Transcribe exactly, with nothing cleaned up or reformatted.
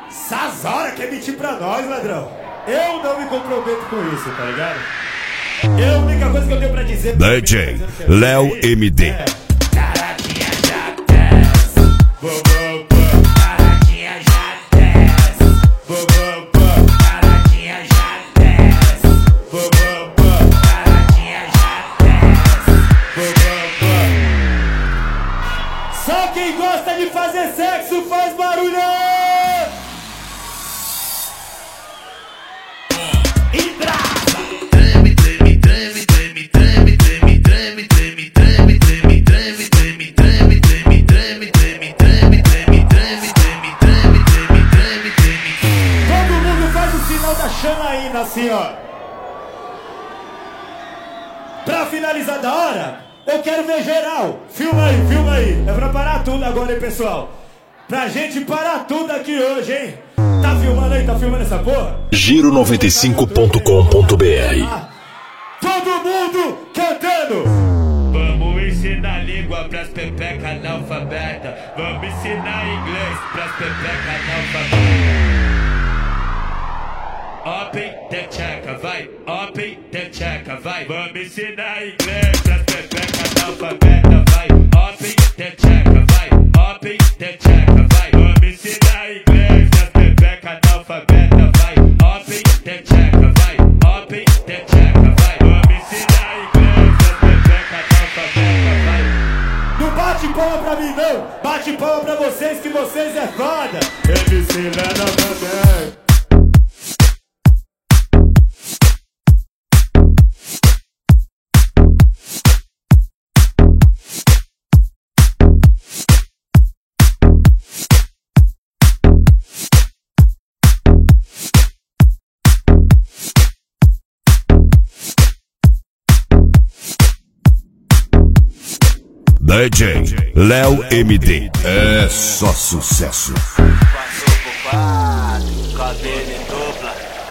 Sazora quer mentir pra nós, ladrão. Eu não me comprometo com isso, tá ligado? Eu, a única coisa que eu tenho pra dizer... D J Léo M D. É, caradinha já desce. Caradinha já desce. Caradinha já desce. Caradinha já desce. Só quem gosta de fazer sexo faz barulho! Janaína, assim, ó. Pra finalizar da hora, eu quero ver geral. Filma aí, filma aí. É pra parar tudo agora, hein, pessoal. Pra gente parar tudo aqui hoje, hein. Tá filmando aí, tá filmando essa porra? Giro noventa e cinco ponto com ponto br. Todo mundo cantando. Vamos ensinar língua pras pepeca analfabeta. Vamos ensinar inglês pras pepeca analfabeta. Open the checa, vai, open the checa, vai. Vamos ensinar inglês pras pepeca analfabeta, vai. Open the checa, vai, open the checa, vai. Vamos ensinar inglês pras pepeca analfabeta, vai. Open the checa, vai, open the checa, vai. Vamos ensinar inglês pras pepeca analfabeta, vai. Não bate palma pra mim não, bate palma pra vocês que vocês é foda. M C Lena também. D J Léo M D. É só sucesso. Passou por quatro, cabelo